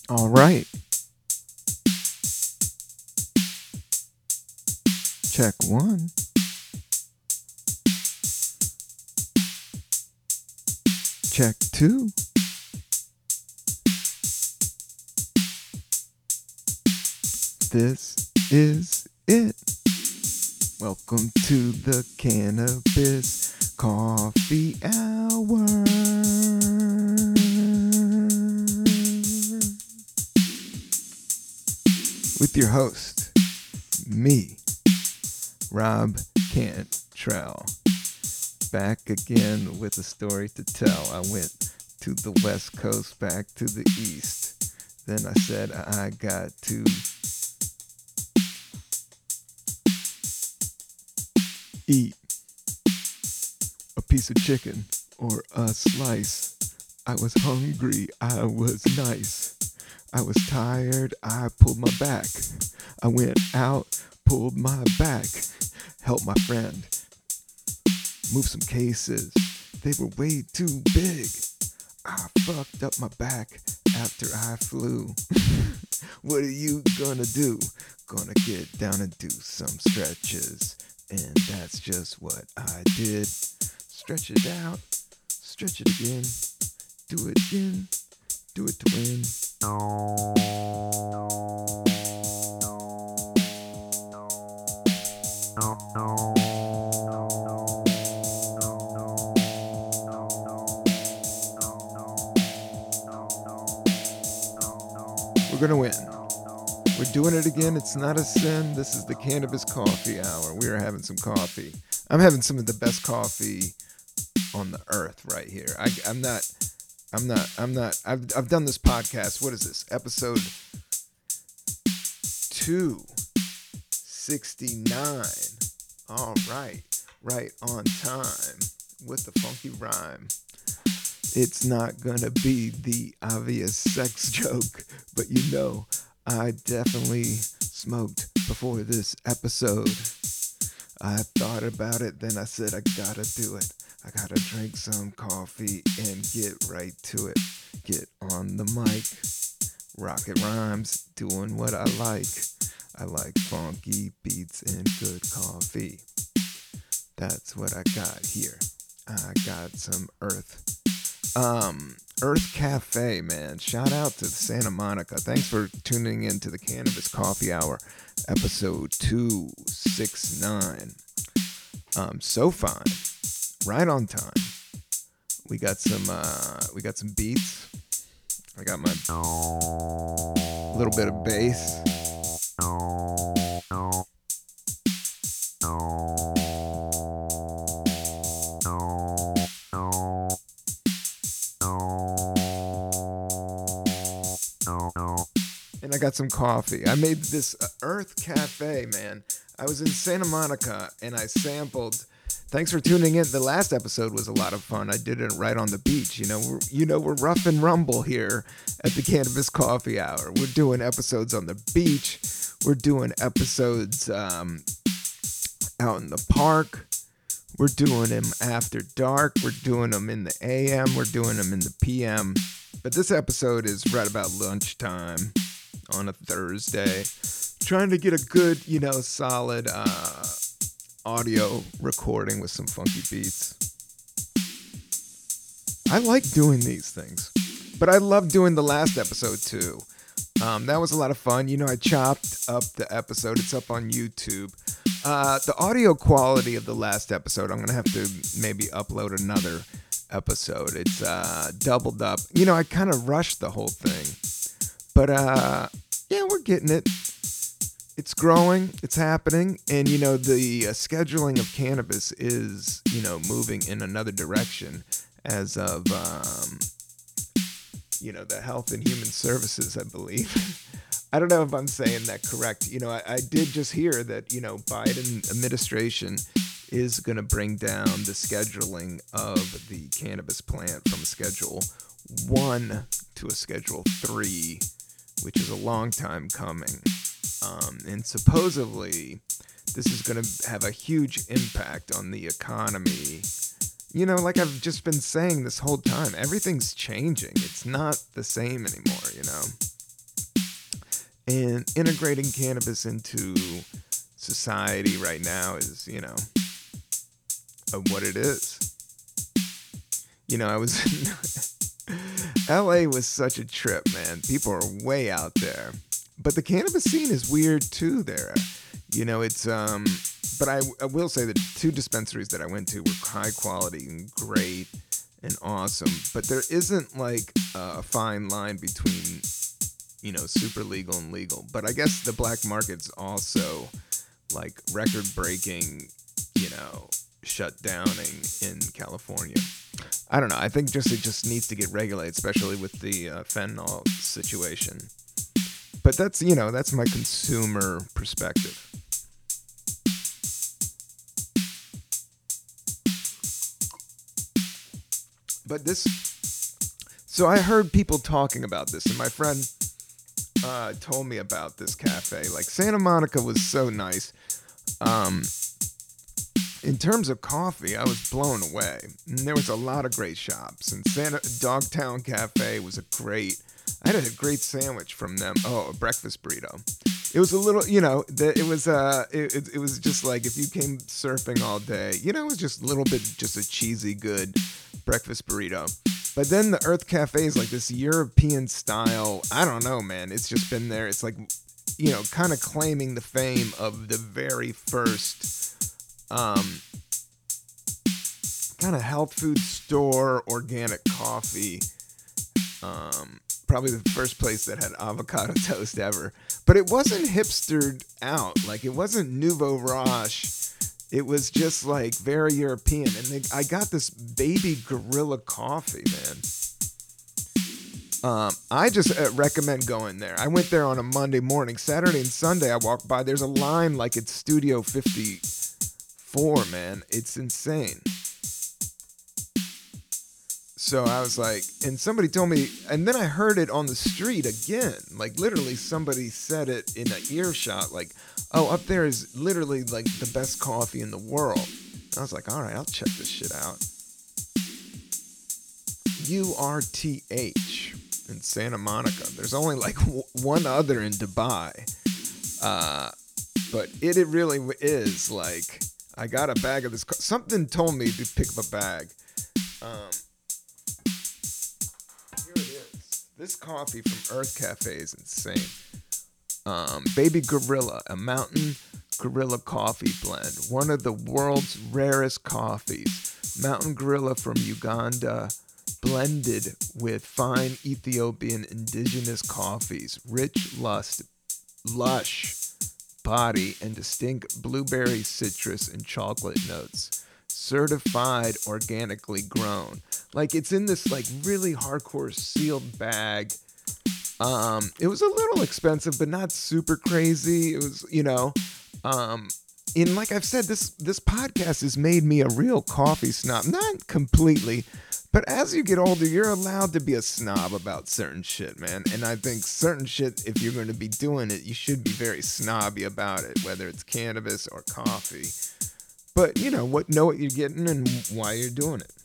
All right. Check one. Check two. This is it. Welcome to the Cannabis Coffee Hour. With your host, me, Rob Cantrell. Back again with a story to tell. I went to the West Coast, back to the East. Then I said I got to eat a piece of chicken or a slice. I was hungry. I was nice. I was tired. I pulled my back. I went out, pulled my back, helped my friend move some cases. They were way too big. I fucked up my back after I flew. What are you gonna do? Gonna get down and do some stretches. And that's just what I did. Stretch it out, stretch it again, do it again, do it to win. We're gonna win. We're doing it again. It's not a sin. This is the Cannabis Coffee Hour. We are having some coffee. I'm having some of the best coffee on the earth right here. I've done this podcast. What is this? Episode 269. All right. Right on time with the funky rhyme. It's not gonna be the obvious sex joke, but you know, I definitely smoked before this episode. I thought about it, then I said I gotta do it. I gotta drink some coffee and get right to it. Get on the mic. Rocket rhymes, doing what I like. I like funky beats and good coffee. That's what I got here. I got some Earth Cafe, man. Shout out to Santa Monica. Thanks for tuning in to the Cannabis Coffee Hour, episode 269. So fine. Right on time. We got some beats. I got my little bit of bass. And I got some coffee. I made this Earth Cafe, man. I was in Santa Monica and I sampled. Thanks for tuning in. The last episode was a lot of fun. I did it right on the beach. We're rough and rumble here at the Cannabis Coffee Hour. We're doing episodes on the beach. We're doing episodes out in the park. We're doing them after dark. We're doing them in the AM. We're doing them in the PM. But this episode is right about lunchtime on a Thursday. Trying to get a good, solid audio recording with some funky beats. I like doing these things, but I love doing the last episode too. That was a lot of fun. I chopped up the episode. It's up on YouTube. The audio quality of the last episode, I'm going to have to maybe upload another episode. It's doubled up. I kind of rushed the whole thing. But yeah, we're getting it. It's growing, it's happening, and the scheduling of cannabis is moving in another direction as of the Health and Human Services, I believe. I don't know if I'm saying that correct. I did just hear that Biden administration is going to bring down the scheduling of the cannabis plant from Schedule 1 to a Schedule 3, which is a long time coming. And supposedly, this is going to have a huge impact on the economy. Like I've just been saying this whole time, everything's changing. It's not the same anymore, And integrating cannabis into society right now is, what it is. I was LA was such a trip, man. People are way out there. But the cannabis scene is weird too there. It's but I will say that 2 dispensaries that I went to were high quality and great and awesome. But there isn't like a fine line between, super legal and legal. But I guess the black market's also like record breaking, shutdowning in California. I don't know. I think it just needs to get regulated, especially with the fentanyl situation. But that's my consumer perspective. But so I heard people talking about this, and my friend told me about this cafe. Like, Santa Monica was so nice. In terms of coffee, I was blown away. And there was a lot of great shops. And Dogtown Cafe was I had a great sandwich from them. Oh, a breakfast burrito. It was a little, it was just like if you came surfing all day, it was just a little bit, just a cheesy, good breakfast burrito. But then the Earth Cafe is like this European style. I don't know, man. It's just been there. It's like, kind of claiming the fame of the very first kind of health food store, organic coffee. Probably the first place that had avocado toast ever. But it wasn't hipstered out. Like, it wasn't nouveau riche. It was just like very European. And I got this baby gorilla coffee, man. I just recommend going there. I went there on a Monday morning. Saturday and Sunday I walked by. There's a line like it's Studio 54, man. It's insane. So I was like, and somebody told me, and then I heard it on the street again. Like, literally somebody said it in an earshot, like, oh, up there is literally like the best coffee in the world. I was like, all right, I'll check this shit out. URTH in Santa Monica. There's only like one other in Dubai. But it really is like, I got a bag of this. Something told me to pick up a bag. Here it is. This coffee from Earth Cafe is insane. Baby Gorilla, a mountain gorilla coffee blend. One of the world's rarest coffees. Mountain Gorilla from Uganda, blended with fine Ethiopian indigenous coffees. Rich, lush body, and distinct blueberry, citrus, and chocolate notes. Certified organically grown. Like, it's in this like really hardcore sealed bag. It was a little expensive, but not super crazy. It was, and like I've said, this podcast has made me a real coffee snob. Not completely, but as you get older, you're allowed to be a snob about certain shit, man. And I think certain shit, if you're going to be doing it, you should be very snobby about it, whether it's cannabis or coffee. But, know what you're getting and why you're doing it.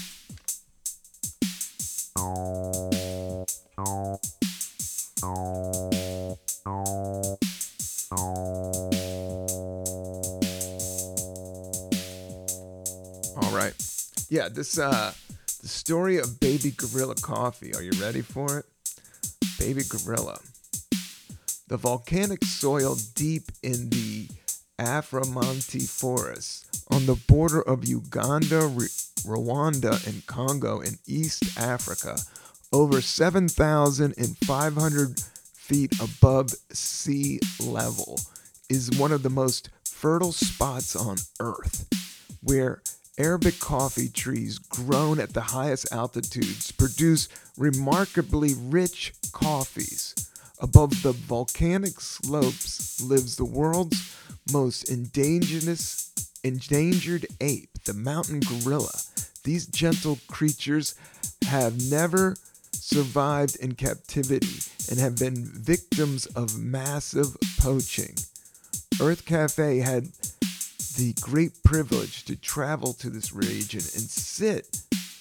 All right. Yeah, the story of Baby Gorilla coffee. Are you ready for it? Baby Gorilla. The volcanic soil deep in the Aframanti Forest on the border of Uganda, Rwanda, and Congo in East Africa, over 7,500 feet above sea level, is one of the most fertile spots on Earth, where Arabic coffee trees grown at the highest altitudes produce remarkably rich coffees. Above the volcanic slopes lives the world's most endangered ape, the mountain gorilla. These gentle creatures have never survived in captivity and have been victims of massive poaching. Earth Cafe had the great privilege to travel to this region and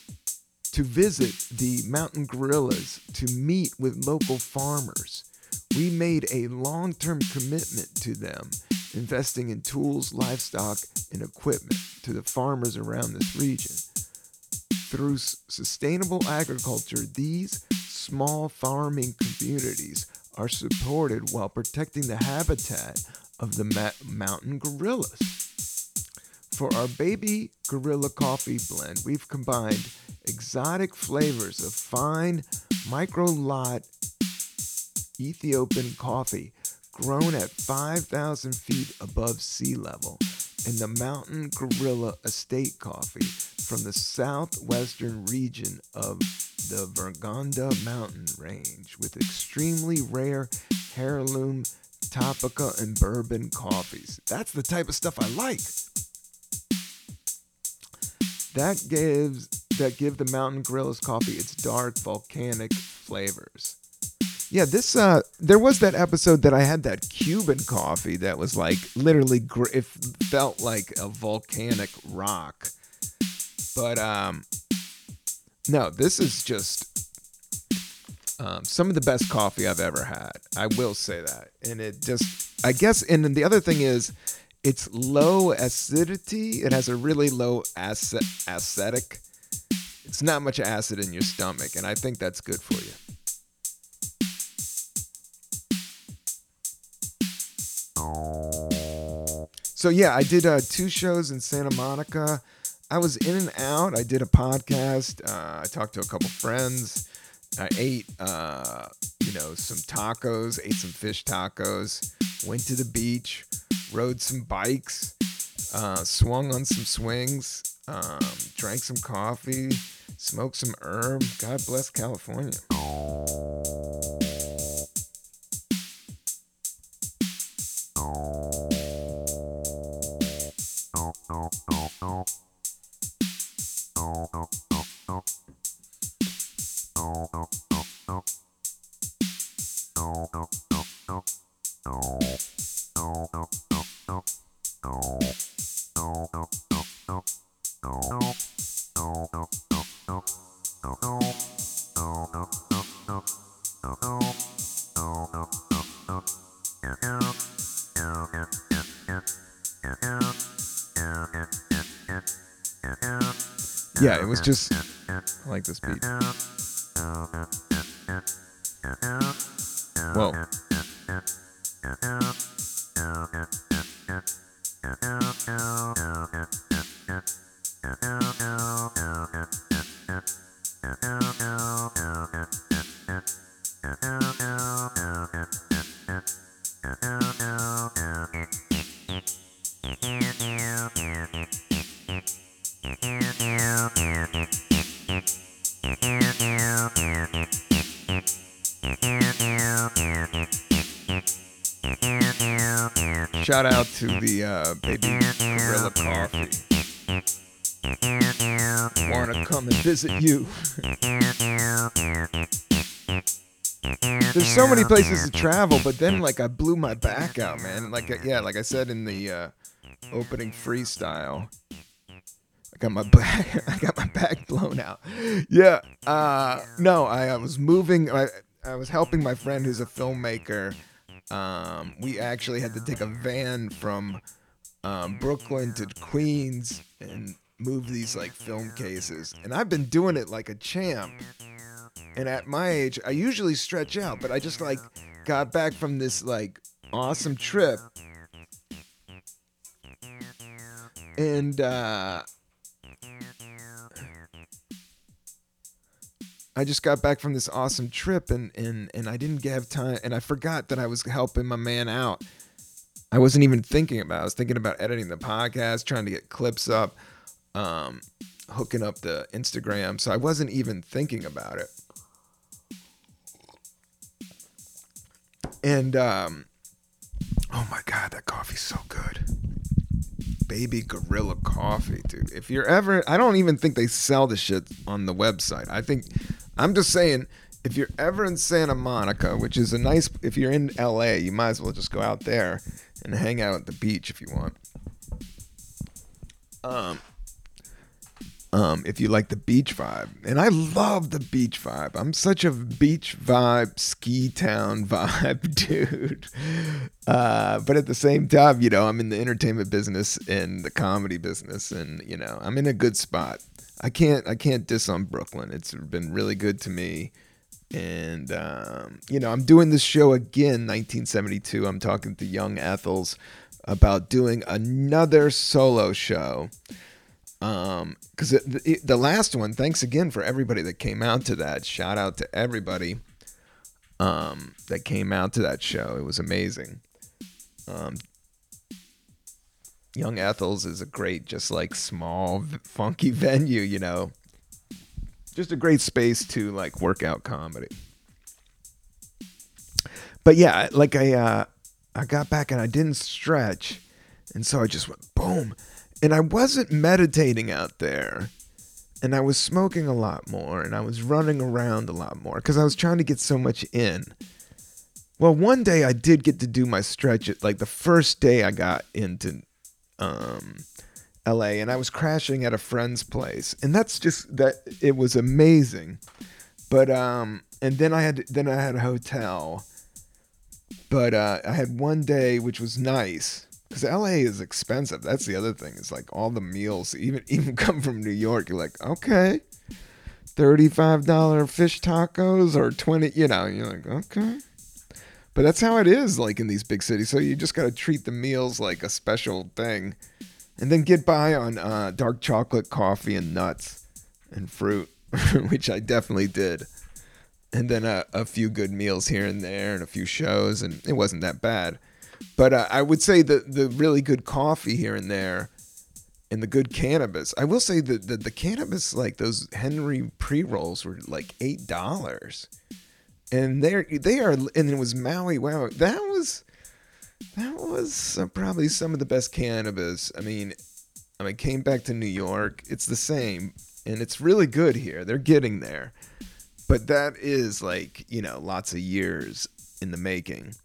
to visit the mountain gorillas, to meet with local farmers. We made a long-term commitment to them, investing in tools, livestock, and equipment to the farmers around this region. Through sustainable agriculture, these small farming communities are supported while protecting the habitat of the mountain gorillas. For our baby gorilla coffee blend, we've combined exotic flavors of fine micro-lot Ethiopian coffee grown at 5,000 feet above sea level and the mountain gorilla estate coffee from the southwestern region of the Vergonda mountain range with extremely rare heirloom Topeka and bourbon coffees. That's the type of stuff I like. That give the mountain gorillas coffee its dark volcanic flavors. Yeah, this there was that episode that I had that Cuban coffee that was like literally it felt like a volcanic rock. But no, this is just some of the best coffee I've ever had. I will say that. And it just, I guess, and then the other thing is it's low acidity. It has a really low acidic. It's not much acid in your stomach, and I think that's good for you. So yeah, I did 2 shows in Santa Monica. I was in and out. I did a podcast. I talked to a couple friends. I ate, some tacos. Ate some fish tacos. Went to the beach. Rode some bikes. Swung on some swings. Drank some coffee. Smoked some herb. God bless California. Yeah, it was just, I like this beat. Whoa. Shout out to the baby gorilla coffee. Wanna come and visit you. There's so many places to travel, but then like I blew my back out, man. Like I said in the opening freestyle, I got my back blown out. Yeah. No, I was moving. I was helping my friend who's a filmmaker. We actually had to take a van from Brooklyn to Queens and move these like film cases. And I've been doing it like a champ. And at my age, I usually stretch out, but I just like got back from this like awesome trip. And I just got back from this awesome trip and I didn't have time, and I forgot that I was helping my man out. I wasn't even thinking about it. I was thinking about editing the podcast, trying to get clips up, hooking up the Instagram. So I wasn't even thinking about it. And, oh my God, that coffee's so good. Baby Gorilla Coffee, dude. If you're ever, I don't even think they sell the shit on the website. I'm just saying, if you're ever in Santa Monica, which is a nice, if you're in LA, you might as well just go out there and hang out at the beach if you want. if you like the beach vibe. And I love the beach vibe. I'm such a beach vibe, ski town vibe dude. But at the same time, I'm in the entertainment business and the comedy business, and I'm in a good spot. I can't diss on Brooklyn. It's been really good to me. And I'm doing this show again, 1972. I'm talking to Young Ethels about doing another solo show. Because the last one, thanks again for everybody that came out to that. Shout out to everybody that came out to that show. It was amazing. Young Ethels is a great, just like small, funky venue, just a great space to like work out comedy. But yeah, like I got back and I didn't stretch, and so I just went boom. And I wasn't meditating out there, and I was smoking a lot more, and I was running around a lot more because I was trying to get so much in. Well, one day I did get to do my stretch. Like the first day I got into LA, and I was crashing at a friend's place, and that's just that. It was amazing. But and then I had a hotel, but I had one day which was nice. Because LA is expensive. That's the other thing. It's like all the meals, even come from New York. You're like, okay, $35 fish tacos or 20. You're like, okay. But that's how it is, like in these big cities. So you just got to treat the meals like a special thing, and then get by on dark chocolate, coffee, and nuts and fruit, which I definitely did. And then a few good meals here and there, and a few shows, and it wasn't that bad. But I would say the really good coffee here and there, and the good cannabis. I will say that the cannabis, like those Henry pre-rolls, were like $8, and they are, and it was Maui. Wow, that was probably some of the best cannabis. I mean, came back to New York. It's the same, and it's really good here. They're getting there, but that is like lots of years in the making.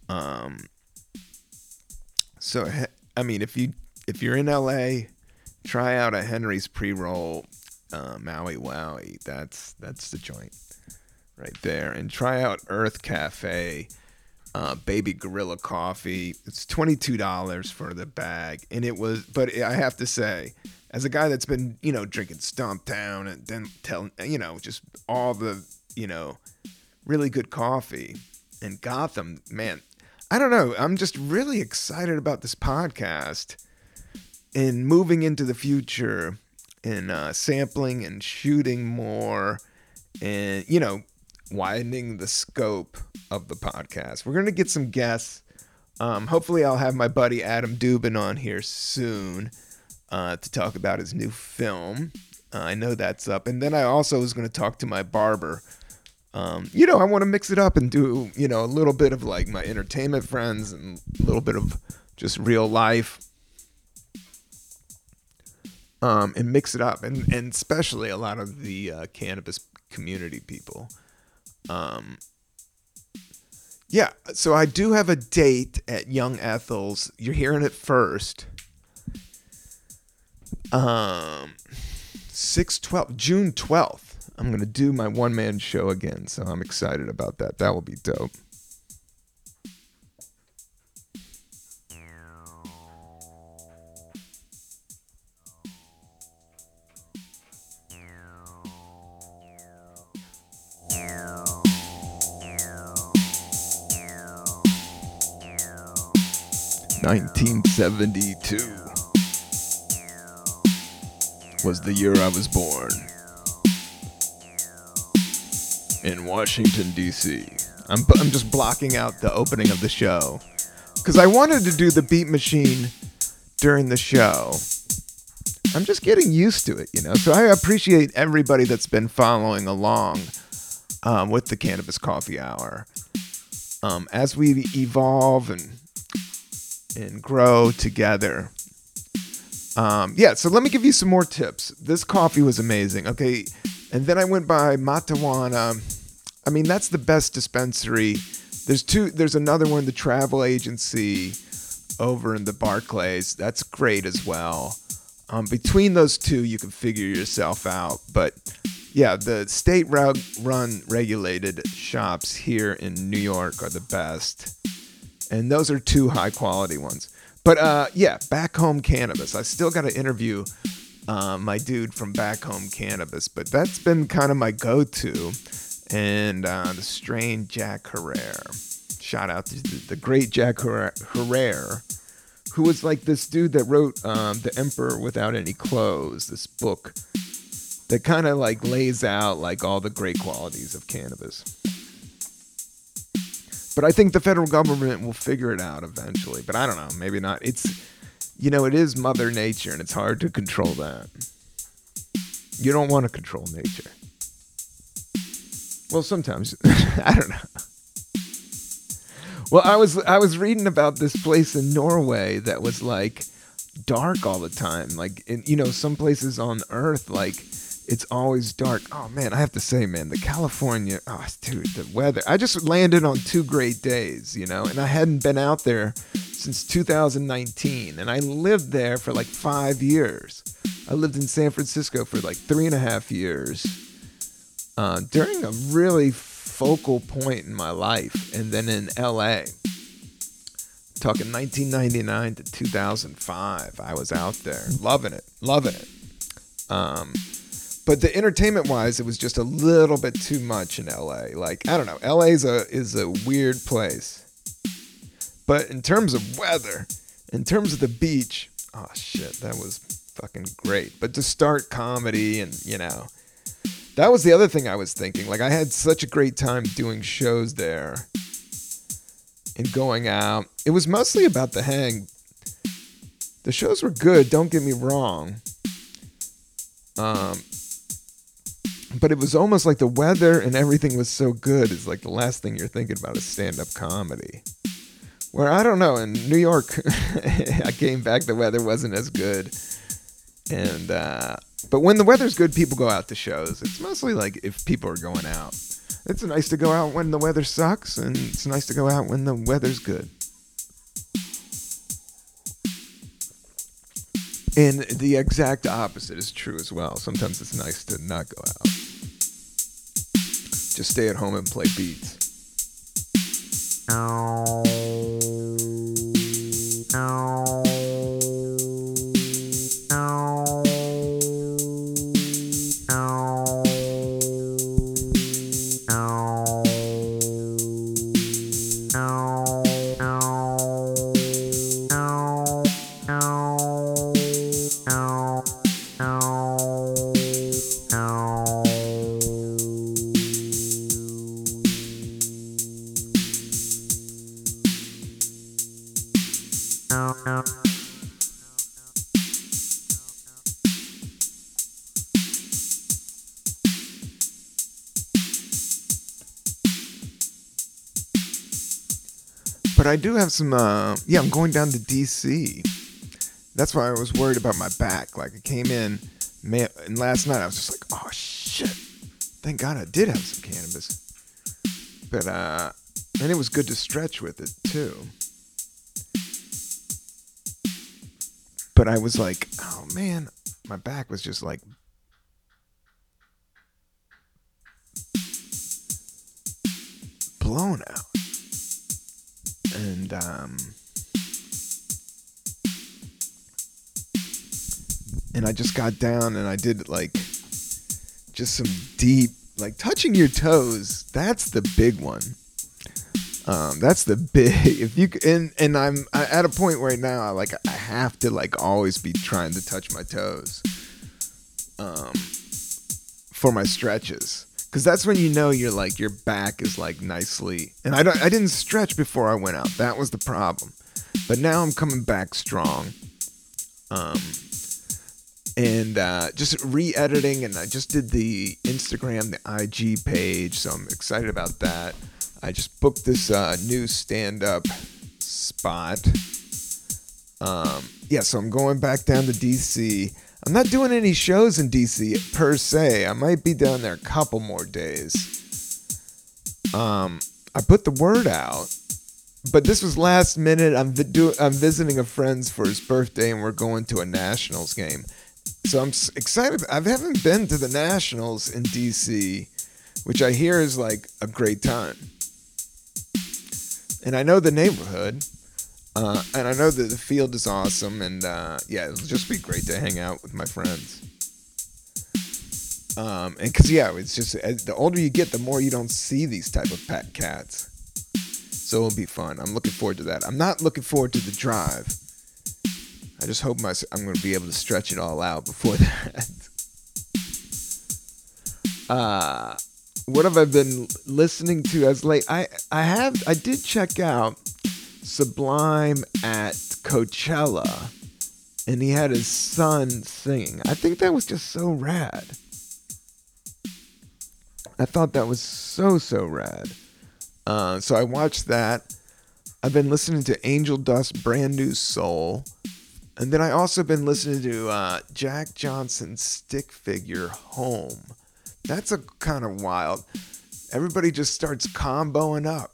So, I mean, if you're in LA, try out a Henry's pre-roll, Maui Wowie. That's the joint right there. And try out Earth Cafe, Baby Gorilla Coffee. It's $22 for the bag, and but I have to say, as a guy that's been drinking Stumptown and then just all the really good coffee, and Gotham, man. I don't know. I'm just really excited about this podcast and moving into the future and sampling and shooting more and, widening the scope of the podcast. We're going to get some guests. Hopefully I'll have my buddy Adam Dubin on here soon to talk about his new film. I know that's up. And then I also was going to talk to my barber. I want to mix it up and do, a little bit of like my entertainment friends and a little bit of just real life, and mix it up. And especially a lot of the cannabis community people. Yeah, so I do have a date at Young Ethels. You're hearing it first. 6/12, June 12th. I'm going to do my one-man show again, so I'm excited about that. That will be dope. (1972) was the year I was born. In Washington, D.C. I'm just blocking out the opening of the show because I wanted to do the beat machine during the show. I'm just getting used to it, So I appreciate everybody that's been following along with the Cannabis Coffee Hour. As we evolve and grow together. So let me give you some more tips. This coffee was amazing. Okay. And then I went by Matawana. I mean, that's the best dispensary. There's another one, the Travel Agency over in the Barclays. That's great as well. Between those two, you can figure yourself out. But yeah, the state-run regulated shops here in New York are the best. And those are two high-quality ones. But yeah, Back Home Cannabis. I still got to interview my dude from Back Home Cannabis. But that's been kind of my go-to. And the strain Jack Herrera. Shout out to the great Jack Herrera, who was like this dude that wrote The Emperor Without Any Clothes, this book that kind of like lays out like all the great qualities of cannabis. But I think the federal government will figure it out eventually. But I don't know, maybe not. It's, you know, it is Mother Nature, and it's hard to control that. You don't want to control nature. Well, sometimes. I don't know. Well, I was reading about this place in Norway that was like dark all the time. Like, you know, some places on Earth, like it's always dark. Oh man, I have to say, man, the California, oh dude, the weather. I just landed on 2 great days, you know, and I hadn't been out there since 2019, and I lived there for like 5 years. I lived in San Francisco for like 3.5 years during a really focal point in my life, and then in LA, talking 1999 to 2005, I was out there loving it. But the entertainment wise, it was just a little bit too much in LA. Like, I don't know, LA is a weird place. But in terms of weather, in terms of the beach, oh shit, that was fucking great. But to start comedy, and you know, that was the other thing I was thinking. Like, I had such a great time doing shows there and going out. It was mostly about the hang. The shows were good, don't get me wrong. But it was almost like the weather and everything was so good. It's like the last thing you're thinking about is stand-up comedy. Where, I don't know, in New York, I came back, the weather wasn't as good. And, but when the weather's good, people go out to shows. It's mostly like if people are going out. It's nice to go out when the weather sucks, and it's nice to go out when the weather's good. And the exact opposite is true as well. Sometimes it's nice to not go out. Just stay at home and play beats. But I do have some, I'm going down to DC. That's why I was worried about my back. Like, I came in, man, and last night I was just like, oh shit. Thank God I did have some cannabis. But, and it was good to stretch with it too. But I was like, oh man, my back was just like blown out. And I just got down and I did like just some deep, like touching your toes. That's the big one. That's the big, if you and I'm at a point right now, I have to like always be trying to touch my toes, for my stretches. Cause that's when you know you're like, your back is like nicely, and I didn't stretch before I went out. That was the problem. But now I'm coming back strong. And just re-editing, and I just did the Instagram, the IG page, so I'm excited about that. I just booked this new stand-up spot. So I'm going back down to DC. I'm not doing any shows in DC per se. I might be down there a couple more days. I put the word out, but this was last minute. I'm visiting a friend's for his birthday, and we're going to a Nationals game. So I'm excited. I haven't been to the Nationals in DC, which I hear is like a great time. And I know the neighborhood, and I know that the field is awesome, and yeah, it'll just be great to hang out with my friends. And because yeah, it's just the older you get, the more you don't see these type of pet cats. So it'll be fun. I'm looking forward to that. I'm not looking forward to the drive. I just hope I'm going to be able to stretch it all out before that. What have I been listening to as late? I did check out Sublime at Coachella, and he had his son singing. I think that was just so rad. I thought that was so rad. So I watched that. I've been listening to Angel Dust's Brand New Soul. And then I also been listening to Jack Johnson's Stick Figure Home. That's a kind of wild. Everybody just starts comboing up.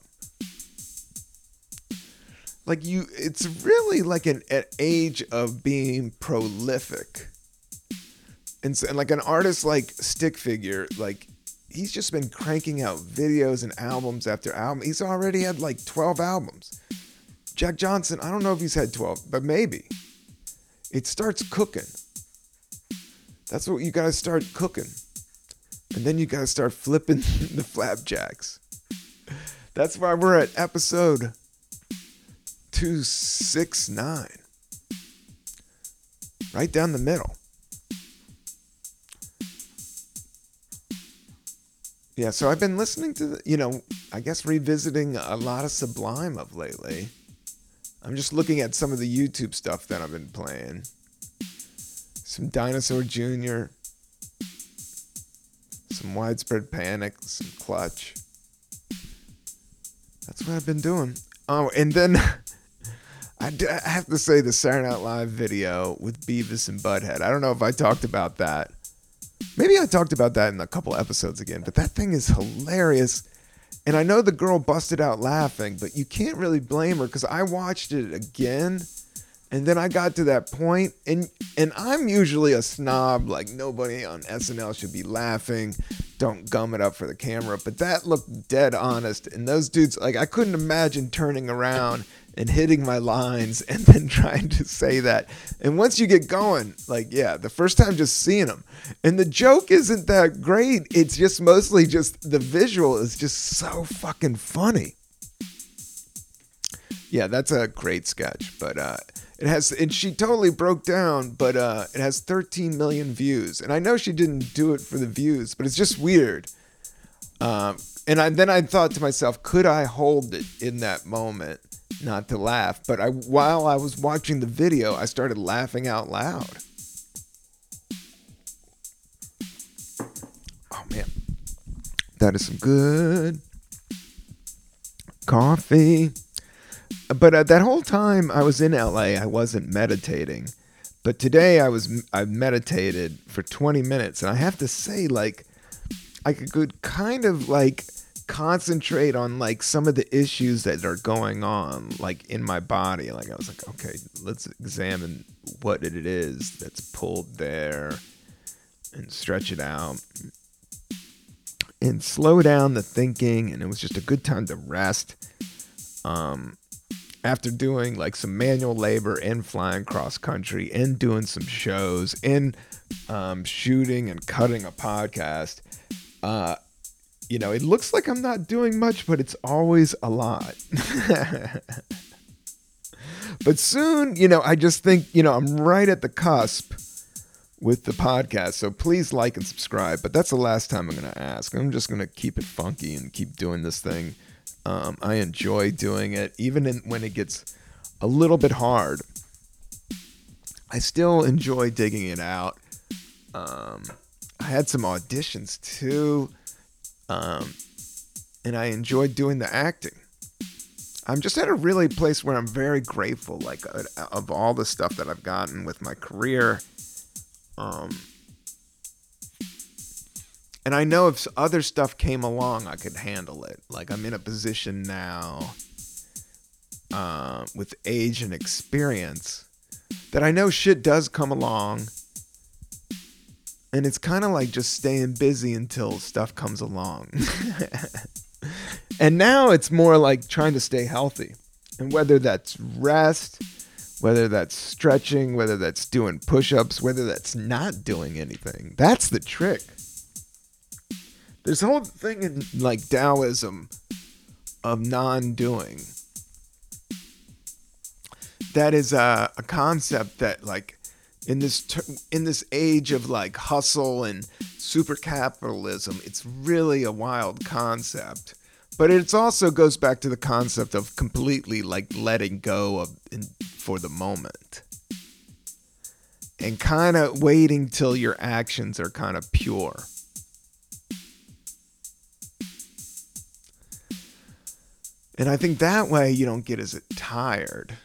Like it's really like an age of being prolific. And like an artist like Stick Figure, like he's just been cranking out videos and albums after album. He's already had like 12 albums. Jack Johnson, I don't know if he's had 12, but maybe. It starts cooking. That's what you gotta start cooking. And then you gotta start flipping the flapjacks. That's why we're at episode 269. Right down the middle. Yeah, so I've been listening to, I guess revisiting a lot of Sublime of lately. I'm just looking at some of the YouTube stuff that I've been playing. Some Dinosaur Jr., some Widespread Panic, some Clutch. That's what I've been doing. Oh, and then I have to say the Saturday Night Live video with Beavis and Butthead. I don't know if I talked about that. Maybe I talked about that in a couple episodes again, but that thing is hilarious. And I know the girl busted out laughing, but you can't really blame her because I watched it again. And then I got to that point, and I'm usually a snob, like nobody on SNL should be laughing. Don't gum it up for the camera. But that looked dead honest. And those dudes, like I couldn't imagine turning around and hitting my lines and then trying to say that. And once you get going, like, yeah, the first time just seeing them. And the joke isn't that great. It's just mostly just the visual is just so fucking funny. Yeah, that's a great sketch. But it has, and she totally broke down, but it has 13 million views. And I know she didn't do it for the views, but it's just weird. And then I thought to myself, could I hold it in that moment? Not to laugh, but while I was watching the video, I started laughing out loud. Oh man, that is some good coffee. But that whole time I was in LA, I wasn't meditating. But today I meditated for 20 minutes, and I have to say, like, I could kind of like concentrate on like some of the issues that are going on like in my body. Like I was like, okay, let's examine what it is that's pulled there and stretch it out and slow down the thinking. And it was just a good time to rest after doing like some manual labor and flying cross country and doing some shows and shooting and cutting a podcast. It looks like I'm not doing much, but it's always a lot. But soon, I just think, I'm right at the cusp with the podcast. So please like and subscribe. But that's the last time I'm going to ask. I'm just going to keep it funky and keep doing this thing. I enjoy doing it, even when it gets a little bit hard. I still enjoy digging it out. I had some auditions too. And I enjoyed doing the acting. I'm just at a really place where I'm very grateful, like of all the stuff that I've gotten with my career. And I know if other stuff came along, I could handle it. Like I'm in a position now, with age and experience, that I know shit does come along And it's kind of like just staying busy until stuff comes along. And now it's more like trying to stay healthy. And whether that's rest, whether that's stretching, whether that's doing push-ups, whether that's not doing anything. That's the trick. There's a whole thing in like Taoism of non-doing. That is a concept that like in this age of like hustle and super capitalism, it's really a wild concept. But it also goes back to the concept of completely like letting go of for the moment. And kind of waiting till your actions are kind of pure. And I think that way you don't get as tired.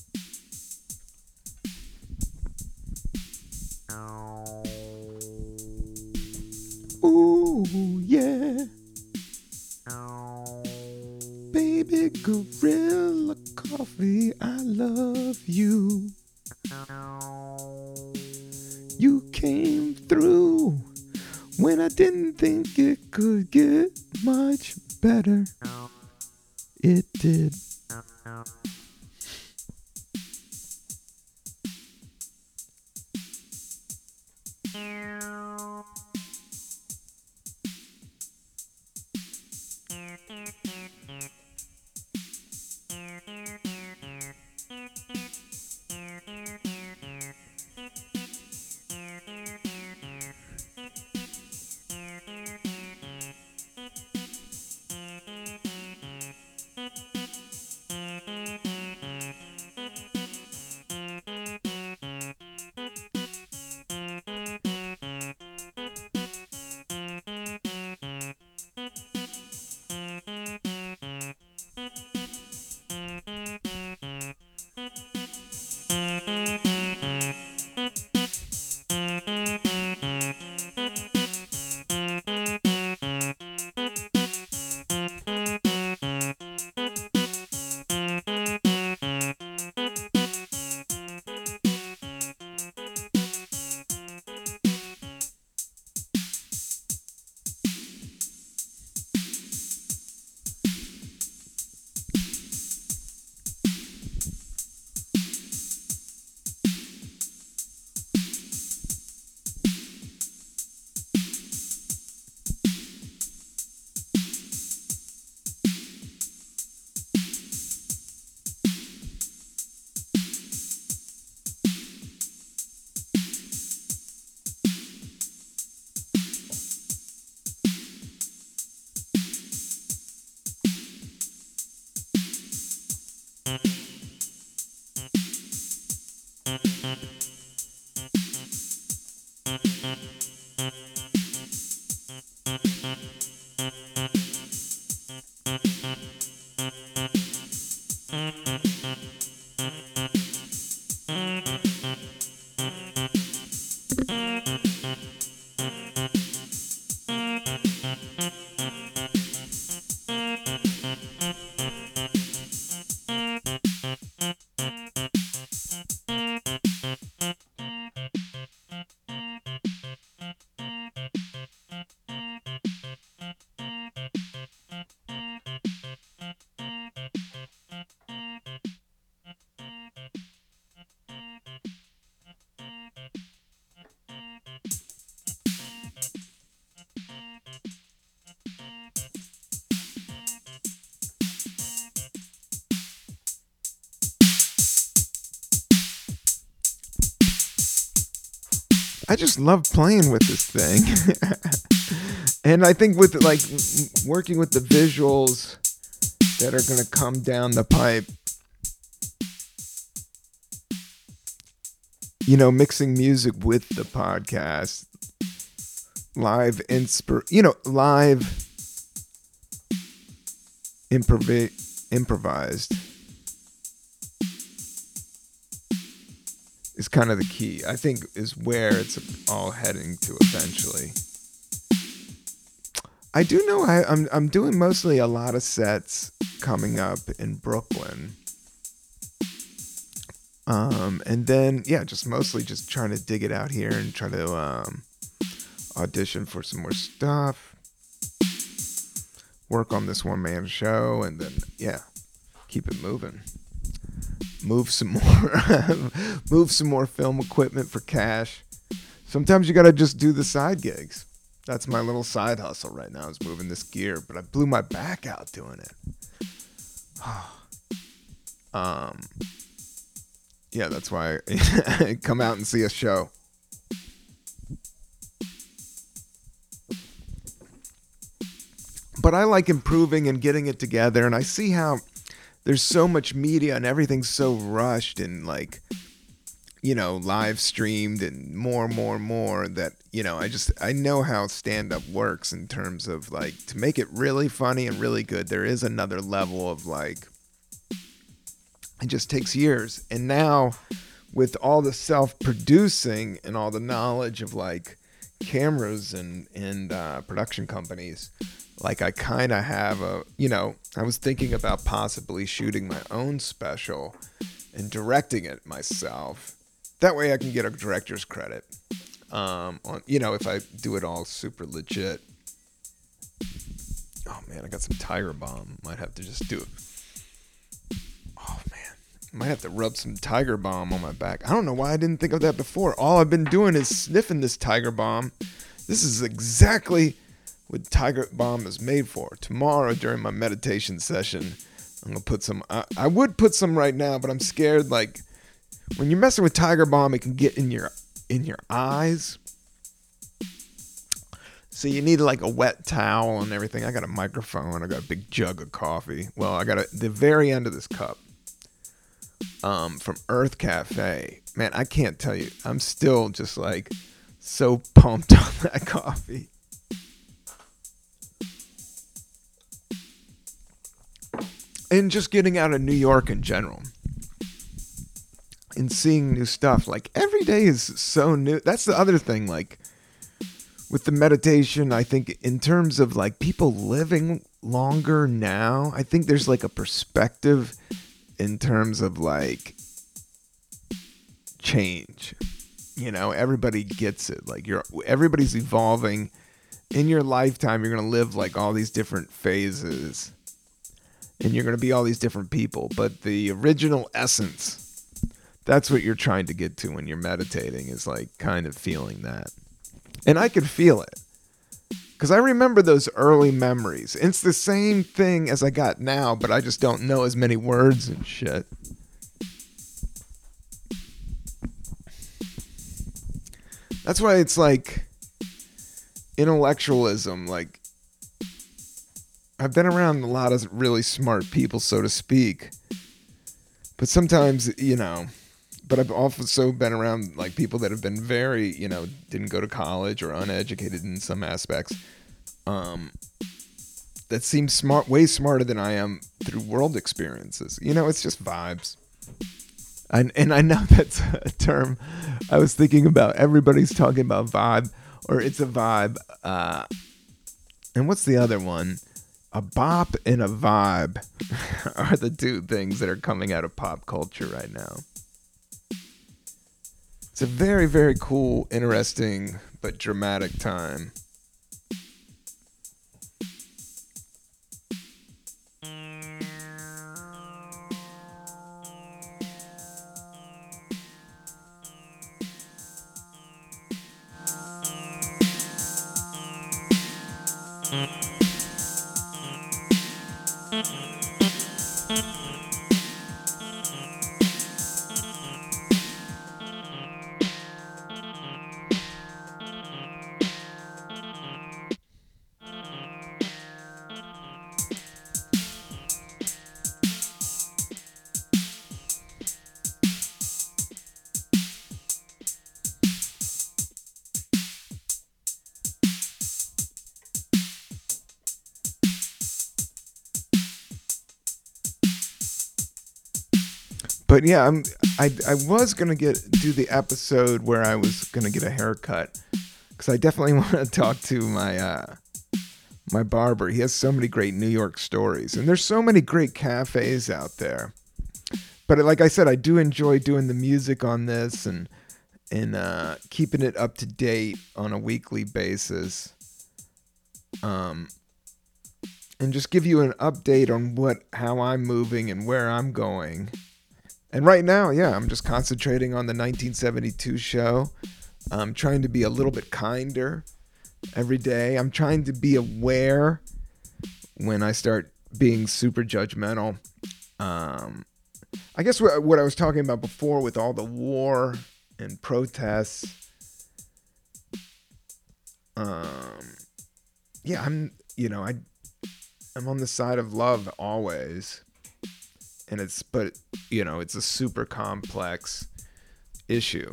Ooh, yeah. Baby Gorilla Coffee, I love you. You came through when I didn't think it could get much better. It did. I just love playing with this thing. And I think with like working with the visuals that are going to come down the pipe, you know, mixing music with the podcast, live improvised is kind of the key. I think is where it's all heading to eventually. I do know I'm doing mostly a lot of sets coming up in Brooklyn. And then, yeah, just mostly just trying to dig it out here and try to audition for some more stuff, work on this one-man show, and then, yeah, keep it moving. Move some more film equipment for cash. Sometimes you gotta just do the side gigs. That's my little side hustle right now, is moving this gear, but I blew my back out doing it. Yeah, that's why I come out and see a show. But I like improving and getting it together, and I see how there's so much media and everything's so rushed and, like, you know, live streamed and more that, you know, I know how stand-up works in terms of, like, to make it really funny and really good, there is another level of, like, it just takes years. And now with all the self-producing and all the knowledge of, like, cameras and production companies, like, I kind of have a, you know, I was thinking about possibly shooting my own special and directing it myself. That way I can get a director's credit. On, you know, if I do it all super legit. Oh man, I got some Tiger Balm. Might have to just do it. Oh man, might have to rub some Tiger Balm on my back. I don't know why I didn't think of that before. All I've been doing is sniffing this Tiger Balm. This is exactly what Tiger Balm is made for. Tomorrow during my meditation session, I'm gonna put some. I would put some right now, but I'm scared. Like, when you're messing with Tiger Balm, it can get in your eyes. So you need like a wet towel and everything. I got a microphone. I got a big jug of coffee. Well, I got the very end of this cup from Earth Cafe. Man, I can't tell you. I'm still just like so pumped on that coffee. And just getting out of New York in general. And seeing new stuff. Like, every day is so new. That's the other thing. Like, with the meditation, I think in terms of, like, people living longer now, I think there's, like, a perspective in terms of, like, change. You know, everybody gets it. Like, everybody's evolving. In your lifetime, you're going to live, like, all these different phases. And you're going to be all these different people. But the original essence, that's what you're trying to get to when you're meditating, is, like, kind of feeling that. And I could feel it. Because I remember those early memories. It's the same thing as I got now, but I just don't know as many words and shit. That's why it's like intellectualism. Like, I've been around a lot of really smart people, so to speak. But sometimes, you know, but I've also been around, like, people that have been very, you know, didn't go to college or uneducated in some aspects. That seem smart, way smarter than I am through world experiences. You know, it's just vibes. And I know that's a term I was thinking about. Everybody's talking about vibe, or it's a vibe. And what's the other one? A bop and a vibe are the two things that are coming out of pop culture right now. It's a very, very cool, interesting, but dramatic time. But yeah, I was gonna do the episode where I was gonna get a haircut, because I definitely want to talk to my barber. He has so many great New York stories, and there's so many great cafes out there. But like I said, I do enjoy doing the music on this, and and keeping it up to date on a weekly basis. And just give you an update on how I'm moving and where I'm going. And right now, yeah, I'm just concentrating on the 1972 show. I'm trying to be a little bit kinder every day. I'm trying to be aware when I start being super judgmental. I guess what I was talking about before with all the war and protests. Yeah, I'm on the side of love always. And it's a super complex issue.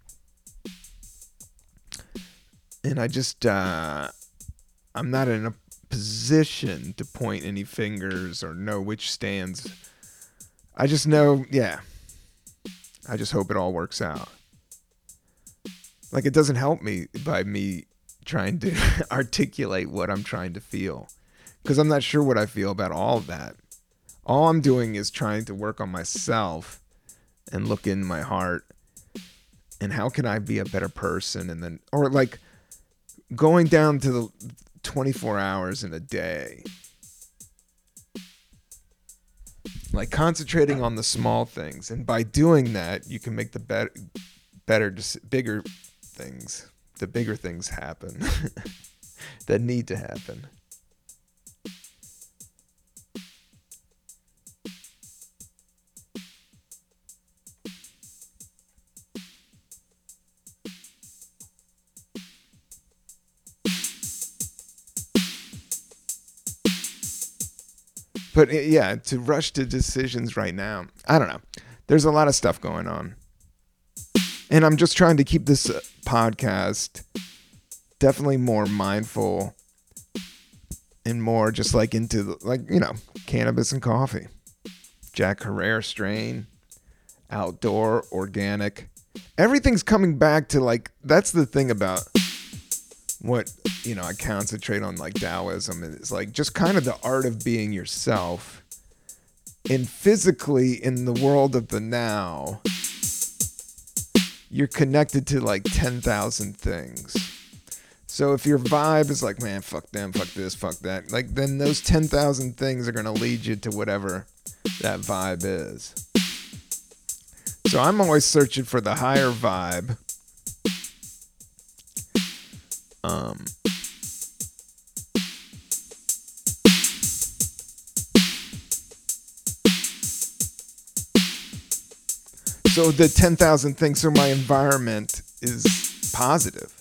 And I just, I'm not in a position to point any fingers or know which stands. I just know, I just hope it all works out. Like, it doesn't help me by me trying to articulate what I'm trying to feel, because I'm not sure what I feel about all of that. All I'm doing is trying to work on myself and look in my heart and how can I be a better person, and then, or like going down to the 24 hours in a day, like concentrating on the small things, and by doing that you can make the bigger things happen that need to happen. But yeah, to rush to decisions right now, I don't know. There's a lot of stuff going on. And I'm just trying to keep this podcast definitely more mindful and more just like into cannabis and coffee. Jack Herrera strain, outdoor, organic. Everything's coming back to that's the thing about what, I concentrate on Taoism. It's just kind of the art of being yourself. And physically in the world of the now, you're connected to 10,000 things. So if your vibe is man, fuck them, fuck this, fuck that, then those 10,000 things are going to lead you to whatever that vibe is. So I'm always searching for the higher vibe. So the 10,000 things, so my environment is positive.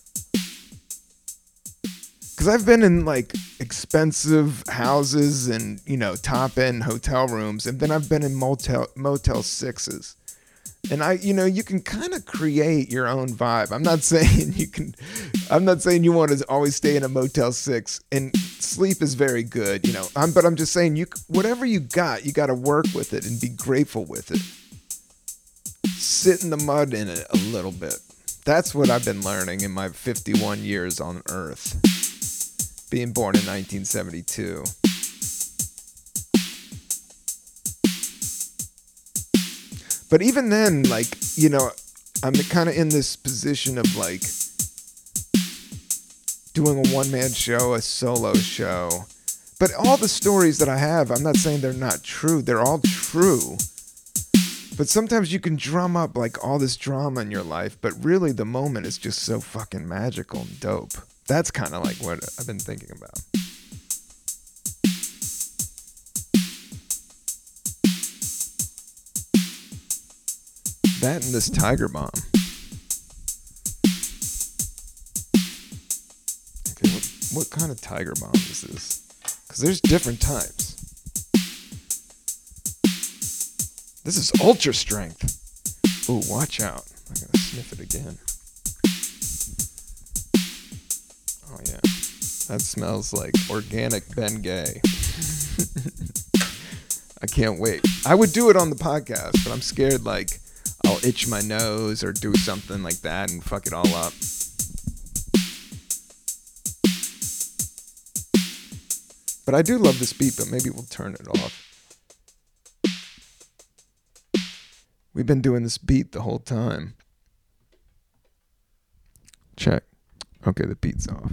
Because I've been in expensive houses and, top end hotel rooms. And then I've been in Motel 6s. And you can kind of create your own vibe. I'm not saying you want to always stay in a Motel 6, and sleep is very good, but I'm just saying whatever you got to work with it and be grateful with it. Sit in the mud in it a little bit. That's what I've been learning in my 51 years on Earth. Being born in 1972. But even then, I'm kind of in this position of doing a one-man show, a solo show. But all the stories that I have, I'm not saying they're not true. They're all true. But sometimes you can drum up all this drama in your life, but really the moment is just so fucking magical and dope. That's kind of what I've been thinking about. That and this Tiger Bomb. Okay, what kind of Tiger Bomb is this? Because there's different types. This is ultra strength. Ooh, watch out. I'm going to sniff it again. Oh, yeah. That smells like organic Bengay. I can't wait. I would do it on the podcast, but I'm scared I'll itch my nose or do something like that and fuck it all up. But I do love this beat, but maybe we'll turn it off. We've been doing this beat the whole time. Okay, the beat's off.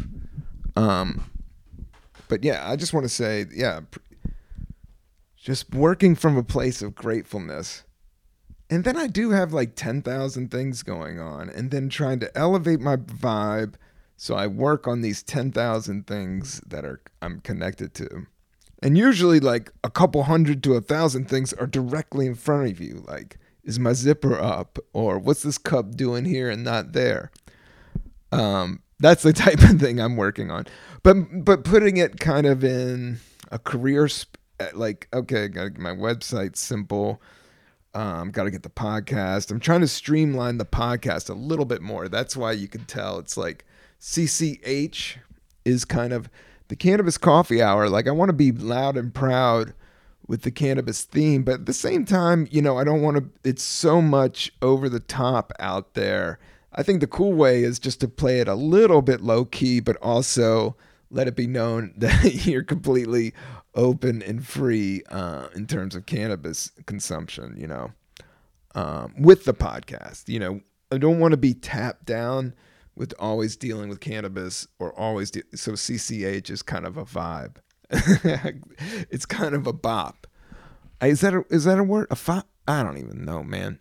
But yeah, I just want to say, yeah, just working from a place of gratefulness. And then I do have like 10,000 things going on, and then trying to elevate my vibe. So I work on these 10,000 things that I'm connected to. And usually like a couple hundred to 1,000 things are directly in front of you. Like, is my zipper up? Or what's this cup doing here and not there? That's the type of thing I'm working on. But putting it kind of in a career, like, okay, gotta get my website simple. Got to get the podcast. I'm trying to streamline the podcast a little bit more. That's why you can tell it's like CCH is kind of the Cannabis Coffee Hour. Like, I want to be loud and proud with the cannabis theme, but at the same time, I don't want to, it's so much over the top out there. I think the cool way is just to play it a little bit low key, but also let it be known that you're completely open and free in terms of cannabis consumption, with the podcast. I don't want to be tapped down with always dealing with cannabis or always. So CCH is kind of a vibe. It's kind of a bop. Is that a word? I don't even know, man.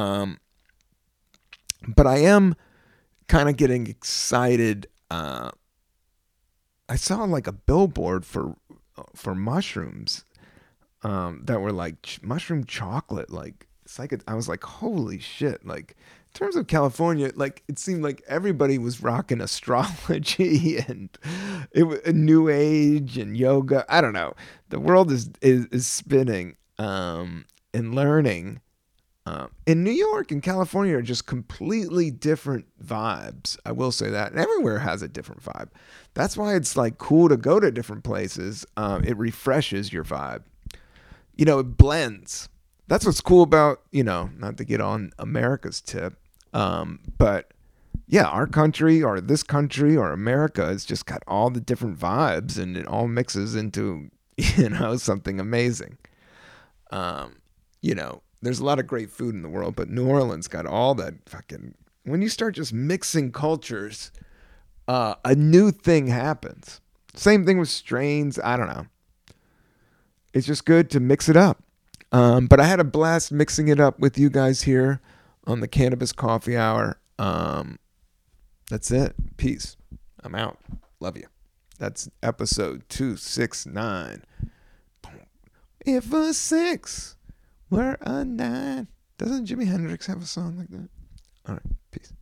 But I am kind of getting excited. I saw like a billboard for mushrooms that were like mushroom chocolate. Like, it's like I was like, holy shit! Like, in terms of California, like, it seemed like everybody was rocking astrology and New Age and yoga. I don't know. The world is spinning and learning. In New York and California are just completely different vibes. I will say that. And everywhere has a different vibe. That's why it's like cool to go to different places. It refreshes your vibe. It blends. That's what's cool about, not to get on America's tip, but yeah, our country or this country or America has just got all the different vibes, and it all mixes into, something amazing. There's a lot of great food in the world, but New Orleans got all that fucking. When you start just mixing cultures, a new thing happens. Same thing with strains. I don't know. It's just good to mix it up. But I had a blast mixing it up with you guys here on the Cannabis Coffee Hour. That's it. Peace. I'm out. Love you. That's episode 269. If a 6 were a 9. Doesn't Jimi Hendrix have a song like that? All right. Peace.